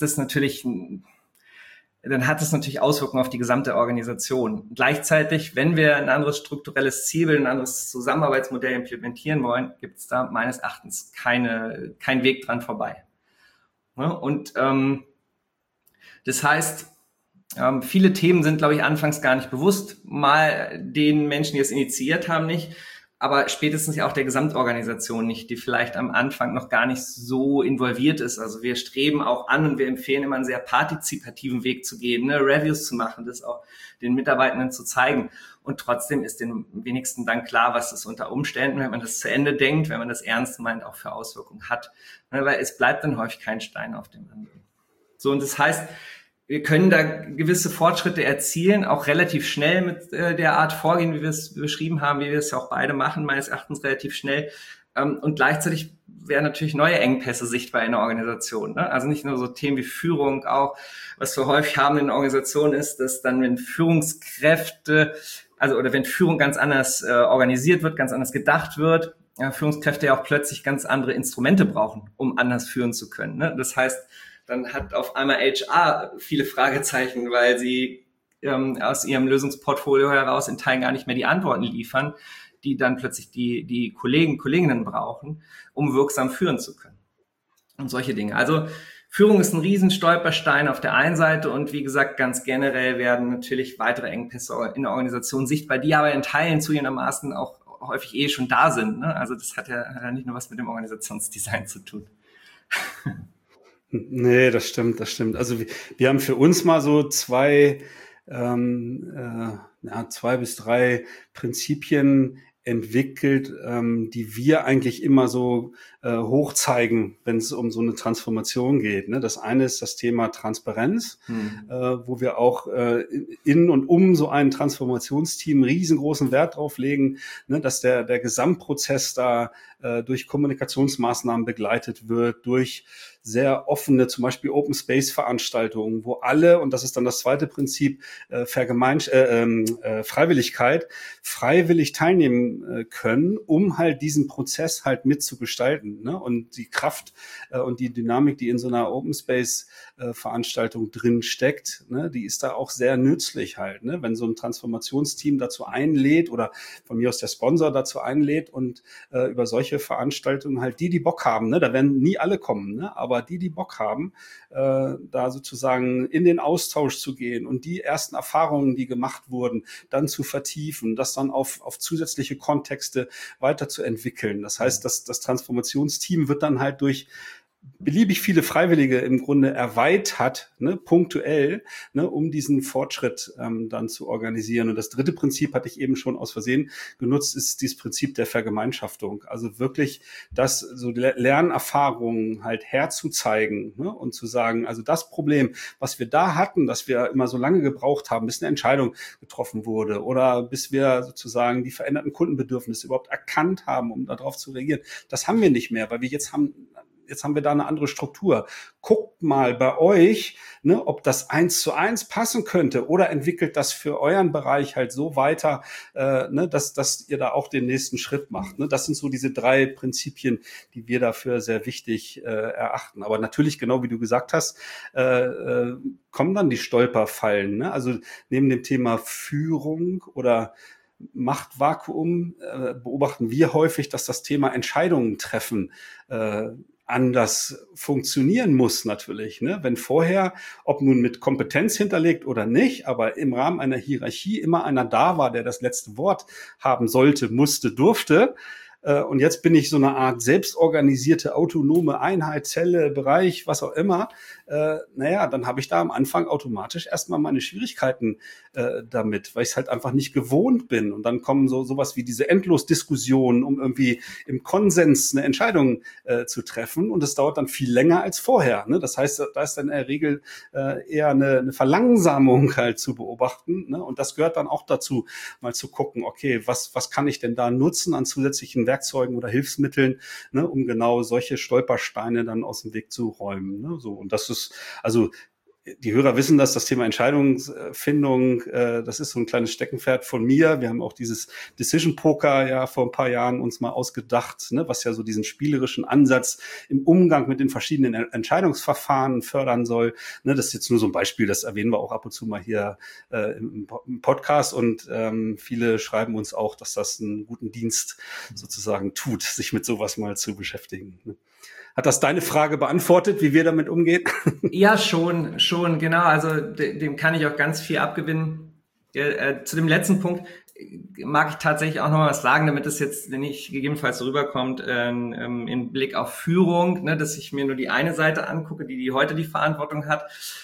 dann hat es natürlich Auswirkungen auf die gesamte Organisation. Gleichzeitig, wenn wir ein anderes strukturelles Ziel, ein anderes Zusammenarbeitsmodell implementieren wollen, gibt es da meines Erachtens kein Weg dran vorbei. Und das heißt, viele Themen sind, glaube ich, anfangs gar nicht bewusst, mal den Menschen, die es initiiert haben, nicht, aber spätestens ja auch der Gesamtorganisation nicht, die vielleicht am Anfang noch gar nicht so involviert ist. Also wir streben auch an und wir empfehlen immer einen sehr partizipativen Weg zu gehen, ne? Reviews zu machen, das auch den Mitarbeitenden zu zeigen. Und trotzdem ist den wenigsten dann klar, was das unter Umständen, wenn man das zu Ende denkt, wenn man das ernst meint, auch für Auswirkungen hat. Ne? Weil es bleibt dann häufig kein Stein auf dem anderen. So, und das heißt, wir können da gewisse Fortschritte erzielen, auch relativ schnell mit der Art vorgehen, wie wir es beschrieben haben, wie wir es ja auch beide machen, meines Erachtens relativ schnell. Und gleichzeitig werden natürlich neue Engpässe sichtbar in der Organisation, ne? Also nicht nur so Themen wie Führung, auch was wir häufig haben in der Organisation ist, dass dann, wenn Führungskräfte, oder wenn Führung ganz anders organisiert wird, ganz anders gedacht wird, Führungskräfte ja auch plötzlich ganz andere Instrumente brauchen, um anders führen zu können, ne? Das heißt, dann hat auf einmal HR viele Fragezeichen, weil sie aus ihrem Lösungsportfolio heraus in Teilen gar nicht mehr die Antworten liefern, die dann plötzlich die Kolleginnen brauchen, um wirksam führen zu können. Und solche Dinge. Also Führung ist ein Riesenstolperstein auf der einen Seite und wie gesagt, ganz generell werden natürlich weitere Engpässe in der Organisation sichtbar, die aber in Teilen zugegebenermaßen auch häufig schon da sind, ne? Also das hat ja nicht nur was mit dem Organisationsdesign zu tun.
Nee, das stimmt. Also wir haben für uns mal so 2 bis 3 Prinzipien entwickelt, die wir eigentlich immer so hochzeigen, wenn es um so eine Transformation geht. Ne? Das eine ist das Thema Transparenz, wo wir auch in und um so ein Transformationsteam riesengroßen Wert drauf legen, ne? Dass der Gesamtprozess da durch Kommunikationsmaßnahmen begleitet wird, durch sehr offene, zum Beispiel Open Space Veranstaltungen, wo alle, und das ist dann das zweite Prinzip, Freiwilligkeit, freiwillig teilnehmen können, um halt diesen Prozess halt mitzugestalten, ne? Und die Kraft und die Dynamik, die in so einer Open Space Veranstaltung drin steckt, ne? Die ist da auch sehr nützlich halt, ne? Wenn so ein Transformationsteam dazu einlädt oder von mir aus der Sponsor dazu einlädt und über solche Veranstaltungen halt die Bock haben, ne? Da werden nie alle kommen, ne? Aber die Bock haben, da sozusagen in den Austausch zu gehen und die ersten Erfahrungen, die gemacht wurden, dann zu vertiefen, das dann auf zusätzliche Kontexte weiterzuentwickeln. Das heißt, das Transformationsteam wird dann halt durch beliebig viele Freiwillige im Grunde erweitert, ne, punktuell, ne, um diesen Fortschritt dann zu organisieren. Und das dritte Prinzip hatte ich eben schon aus Versehen genutzt, ist dieses Prinzip der Vergemeinschaftung. Also wirklich das so Lernerfahrungen halt herzuzeigen, ne, und zu sagen, also das Problem, was wir da hatten, dass wir immer so lange gebraucht haben, bis eine Entscheidung getroffen wurde oder bis wir sozusagen die veränderten Kundenbedürfnisse überhaupt erkannt haben, um darauf zu reagieren, das haben wir nicht mehr, weil wir jetzt haben jetzt haben wir da eine andere Struktur. Guckt mal bei euch, ne, ob das 1:1 passen könnte oder entwickelt das für euren Bereich halt so weiter, ne, dass ihr da auch den nächsten Schritt macht. Ne? Das sind so diese 3 Prinzipien, die wir dafür sehr wichtig erachten. Aber natürlich, genau wie du gesagt hast, kommen dann die Stolperfallen. Ne? Also neben dem Thema Führung oder Machtvakuum beobachten wir häufig, dass das Thema Entscheidungen treffen anders funktionieren muss natürlich. Ne? Wenn vorher, ob nun mit Kompetenz hinterlegt oder nicht, aber im Rahmen einer Hierarchie immer einer da war, der das letzte Wort haben sollte, musste, durfte, und jetzt bin ich so eine Art selbstorganisierte, autonome Einheit, Zelle, Bereich, was auch immer. Dann habe ich da am Anfang automatisch erstmal meine Schwierigkeiten damit, weil ich es halt einfach nicht gewohnt bin. Und dann kommen sowas wie diese Endlosdiskussionen, um irgendwie im Konsens eine Entscheidung zu treffen. Und es dauert dann viel länger als vorher. Ne? Das heißt, da ist dann in der Regel eher eine Verlangsamung halt zu beobachten. Ne? Und das gehört dann auch dazu, mal zu gucken, okay, was kann ich denn da nutzen an zusätzlichen Werkzeugen oder Hilfsmitteln, ne, um genau solche Stolpersteine dann aus dem Weg zu räumen. Ne? So, und das ist, also die Hörer wissen das Thema Entscheidungsfindung, das ist so ein kleines Steckenpferd von mir. Wir haben auch dieses Decision Poker ja vor ein paar Jahren uns mal ausgedacht, ne, was ja so diesen spielerischen Ansatz im Umgang mit den verschiedenen Entscheidungsverfahren fördern soll. Ne, das ist jetzt nur so ein Beispiel, das erwähnen wir auch ab und zu mal hier im Podcast und viele schreiben uns auch, dass das einen guten Dienst sozusagen tut, sich mit sowas mal zu beschäftigen. Ne? Hat das deine Frage beantwortet, wie wir damit umgehen?
Ja, schon, genau. Also dem kann ich auch ganz viel abgewinnen. Zu dem letzten Punkt mag ich tatsächlich auch noch mal was sagen, damit es jetzt nicht gegebenenfalls so rüberkommt, in Blick auf Führung, ne, dass ich mir nur die eine Seite angucke, die heute die Verantwortung hat,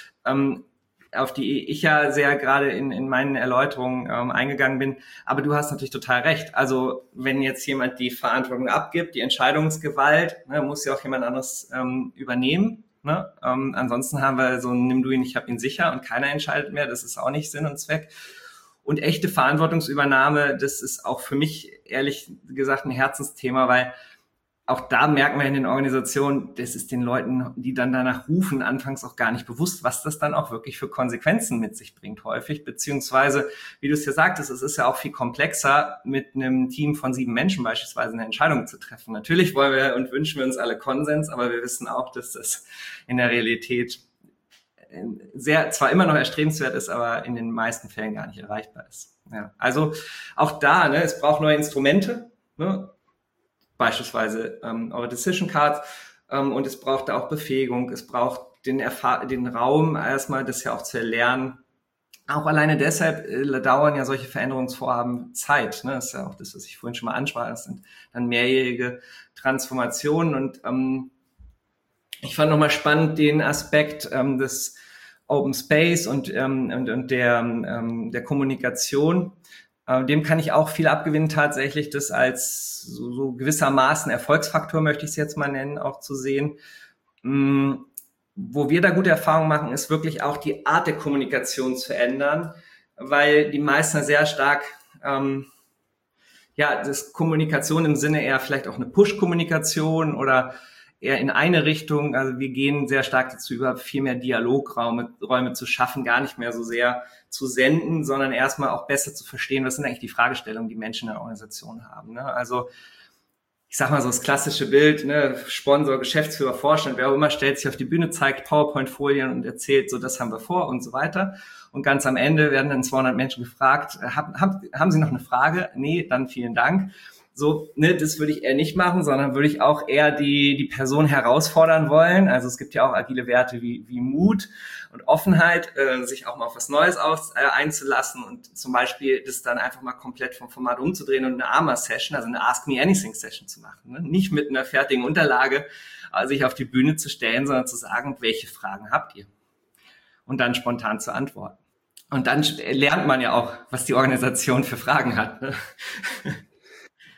auf die ich ja sehr gerade in meinen Erläuterungen eingegangen bin. Aber du hast natürlich total recht. Also wenn jetzt jemand die Verantwortung abgibt, die Entscheidungsgewalt, ne, muss ja auch jemand anderes übernehmen. Ne? Ansonsten haben wir so ein Nimm du ihn, ich hab ihn sicher und keiner entscheidet mehr. Das ist auch nicht Sinn und Zweck. Und echte Verantwortungsübernahme, das ist auch für mich ehrlich gesagt ein Herzensthema, weil auch da merken wir in den Organisationen, das ist den Leuten, die dann danach rufen, anfangs auch gar nicht bewusst, was das dann auch wirklich für Konsequenzen mit sich bringt häufig. Beziehungsweise, wie du es ja sagtest, es ist ja auch viel komplexer, mit einem Team von 7 Menschen beispielsweise eine Entscheidung zu treffen. Natürlich wollen wir und wünschen wir uns alle Konsens, aber wir wissen auch, dass das in der Realität zwar immer noch erstrebenswert ist, aber in den meisten Fällen gar nicht erreichbar ist. Ja, also auch da, ne, es braucht neue Instrumente, ne? Beispielsweise eure Decision Cards, und es braucht da auch Befähigung, es braucht den Raum erstmal, das ja auch zu erlernen. Auch alleine deshalb dauern ja solche Veränderungsvorhaben Zeit. Ne? Das ist ja auch das, was ich vorhin schon mal ansprach. Das sind dann mehrjährige Transformationen. Und ich fand nochmal spannend den Aspekt des Open Space und der Kommunikation. Dem kann ich auch viel abgewinnen, tatsächlich das als so gewissermaßen Erfolgsfaktor, möchte ich es jetzt mal nennen, auch zu sehen. Wo wir da gute Erfahrungen machen, ist wirklich auch die Art der Kommunikation zu ändern, weil die meisten sehr stark, das Kommunikation im Sinne eher vielleicht auch eine Push-Kommunikation oder eher in eine Richtung, also wir gehen sehr stark dazu über, viel mehr Dialogräume zu schaffen, gar nicht mehr so sehr zu senden, sondern erstmal auch besser zu verstehen, was sind eigentlich die Fragestellungen, die Menschen in der Organisation haben. Ne? Also ich sag mal so das klassische Bild, ne, Sponsor, Geschäftsführer, Vorstand, wer auch immer stellt sich auf die Bühne, zeigt PowerPoint-Folien und erzählt, so das haben wir vor und so weiter. Und ganz am Ende werden dann 200 Menschen gefragt, haben Sie noch eine Frage? Nee, dann vielen Dank. So, ne, das würde ich eher nicht machen, sondern würde ich auch eher die Person herausfordern wollen. Also es gibt ja auch agile Werte wie Mut und Offenheit, sich auch mal auf was Neues einzulassen und zum Beispiel das dann einfach mal komplett vom Format umzudrehen und eine AMA-Session, also eine Ask Me Anything-Session zu machen. Ne? Nicht mit einer fertigen Unterlage sich auf die Bühne zu stellen, sondern zu sagen, welche Fragen habt ihr? Und dann spontan zu antworten. Und dann lernt man ja auch, was die Organisation für Fragen hat. Ne?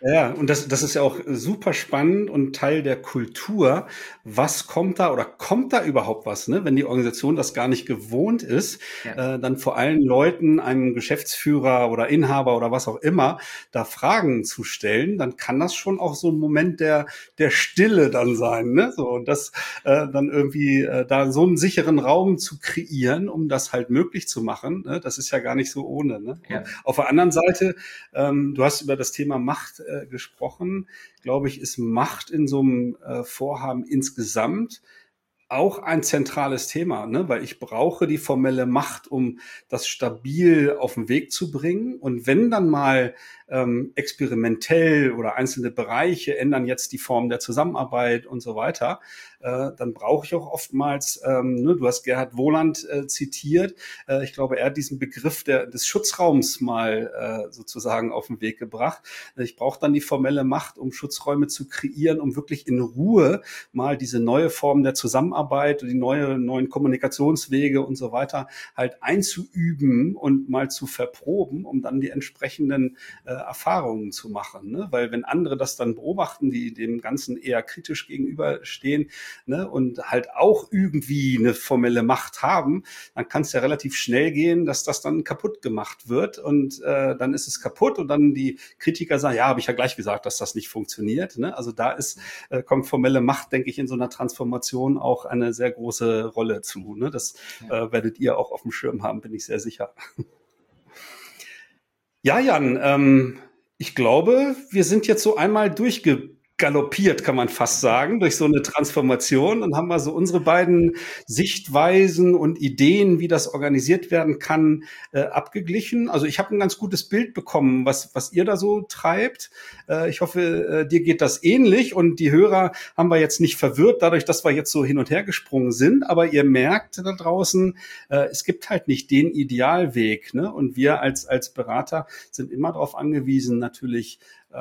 Ja, und das ist ja auch super spannend und Teil der Kultur. Was kommt da oder kommt da überhaupt was, ne? Wenn die Organisation das gar nicht gewohnt ist, dann vor allen Leuten, einem Geschäftsführer oder Inhaber oder was auch immer, da Fragen zu stellen, dann kann das schon auch so ein Moment der Stille dann sein, ne? So, und das dann irgendwie da so einen sicheren Raum zu kreieren, um das halt möglich zu machen, ne? Das ist ja gar nicht so ohne, ne? Ja. Auf der anderen Seite, du hast über das Thema Macht gesprochen, glaube ich, ist Macht in so einem Vorhaben insgesamt auch ein zentrales Thema, ne? Weil ich brauche die formelle Macht, um das stabil auf den Weg zu bringen. Und wenn dann mal experimentell oder einzelne Bereiche ändern jetzt die Form der Zusammenarbeit und so weiter, dann brauche ich auch oftmals, du hast Gerhard Wohland zitiert, ich glaube, er hat diesen Begriff des Schutzraums mal sozusagen auf den Weg gebracht. Ich brauche dann die formelle Macht, um Schutzräume zu kreieren, um wirklich in Ruhe mal diese neue Form der Zusammenarbeit, die neuen Kommunikationswege und so weiter halt einzuüben und mal zu verproben, um dann die entsprechenden Erfahrungen zu machen, ne? Weil wenn andere das dann beobachten, die dem Ganzen eher kritisch gegenüberstehen, ne, und halt auch irgendwie eine formelle Macht haben, dann kann es ja relativ schnell gehen, dass das dann kaputt gemacht wird und dann ist es kaputt und dann die Kritiker sagen, ja, habe ich ja gleich gesagt, dass das nicht funktioniert, ne? Also da kommt formelle Macht, denke ich, in so einer Transformation auch eine sehr große Rolle zu, ne? Das werdet ihr auch auf dem Schirm haben, bin ich sehr sicher. Ja, Jan, ich glaube, wir sind jetzt so einmal durchgaloppiert, kann man fast sagen, durch so eine Transformation und haben mal so unsere beiden Sichtweisen und Ideen, wie das organisiert werden kann, abgeglichen. Also ich habe ein ganz gutes Bild bekommen, was ihr da so treibt. Ich hoffe, dir geht das ähnlich und die Hörer haben wir jetzt nicht verwirrt, dadurch, dass wir jetzt so hin und her gesprungen sind. Aber ihr merkt da draußen, es gibt halt nicht den Idealweg, ne? Und wir als Berater sind immer darauf angewiesen, natürlich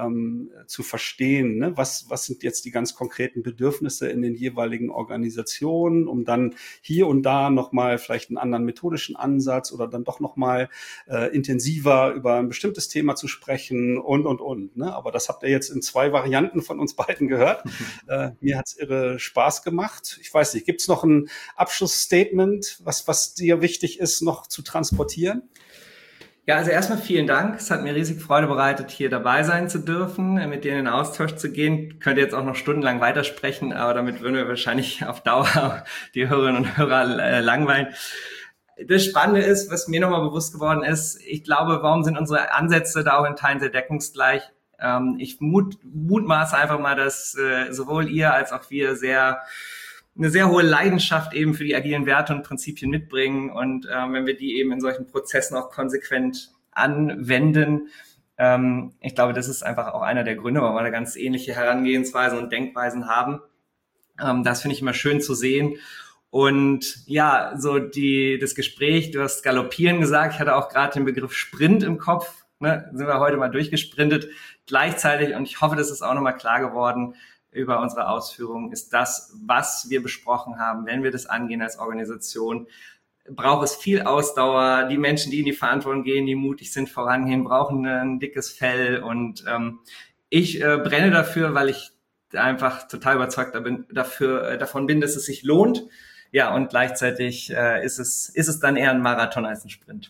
zu verstehen, ne? Was sind jetzt die ganz konkreten Bedürfnisse in den jeweiligen Organisationen, um dann hier und da nochmal vielleicht einen anderen methodischen Ansatz oder dann doch nochmal intensiver über ein bestimmtes Thema zu sprechen und. Ne? Aber das habt ihr jetzt in 2 Varianten von uns beiden gehört. Mir hat's irre Spaß gemacht. Ich weiß nicht, gibt's noch ein Abschlussstatement, was dir wichtig ist, noch zu transportieren?
Ja, also erstmal vielen Dank. Es hat mir riesig Freude bereitet, hier dabei sein zu dürfen, mit dir in den Austausch zu gehen. Könnt ihr jetzt auch noch stundenlang weitersprechen, aber damit würden wir wahrscheinlich auf Dauer die Hörerinnen und Hörer langweilen. Das Spannende ist, was mir nochmal bewusst geworden ist, ich glaube, warum sind unsere Ansätze da auch in Teilen sehr deckungsgleich? Ich mutmaße einfach mal, dass sowohl ihr als auch wir eine sehr hohe Leidenschaft eben für die agilen Werte und Prinzipien mitbringen. Und wenn wir die eben in solchen Prozessen auch konsequent anwenden, ich glaube, das ist einfach auch einer der Gründe, warum wir eine ganz ähnliche Herangehensweise und Denkweisen haben. Das finde ich immer schön zu sehen. Und ja, so das Gespräch, du hast Galoppieren gesagt, ich hatte auch gerade den Begriff Sprint im Kopf, ne? Sind wir heute mal durchgesprintet. Gleichzeitig, und ich hoffe, das ist auch nochmal klar geworden, über unsere Ausführungen, ist das, was wir besprochen haben, wenn wir das angehen als Organisation, braucht es viel Ausdauer. Die Menschen, die in die Verantwortung gehen, die mutig sind, vorangehen, brauchen ein dickes Fell. Und ich brenne dafür, weil ich einfach total überzeugt davon bin, dass es sich lohnt. Ja, und gleichzeitig ist es dann eher ein Marathon als ein Sprint.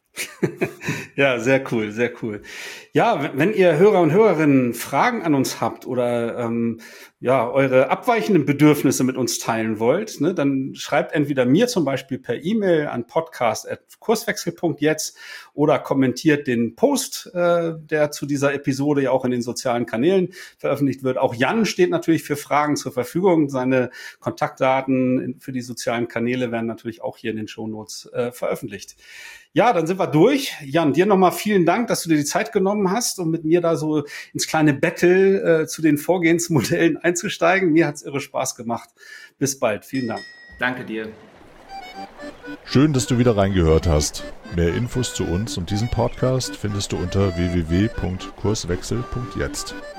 Ja, sehr cool, sehr cool. Ja, wenn ihr Hörer und Hörerinnen Fragen an uns habt oder eure abweichenden Bedürfnisse mit uns teilen wollt, ne, dann schreibt entweder mir zum Beispiel per E-Mail an podcast@kurswechsel.jetzt oder kommentiert den Post, der zu dieser Episode ja auch in den sozialen Kanälen veröffentlicht wird. Auch Jan steht natürlich für Fragen zur Verfügung. Seine Kontaktdaten für die sozialen Kanäle werden natürlich auch hier in den Shownotes veröffentlicht. Ja, dann sind wir durch. Jan, dir nochmal vielen Dank, dass du dir die Zeit genommen hast, um mit mir da so ins kleine Battle zu den Vorgehensmodellen einzusteigen. Mir hat's irre Spaß gemacht. Bis bald. Vielen Dank.
Danke dir.
Schön, dass du wieder reingehört hast. Mehr Infos zu uns und diesem Podcast findest du unter www.kurswechsel.jetzt.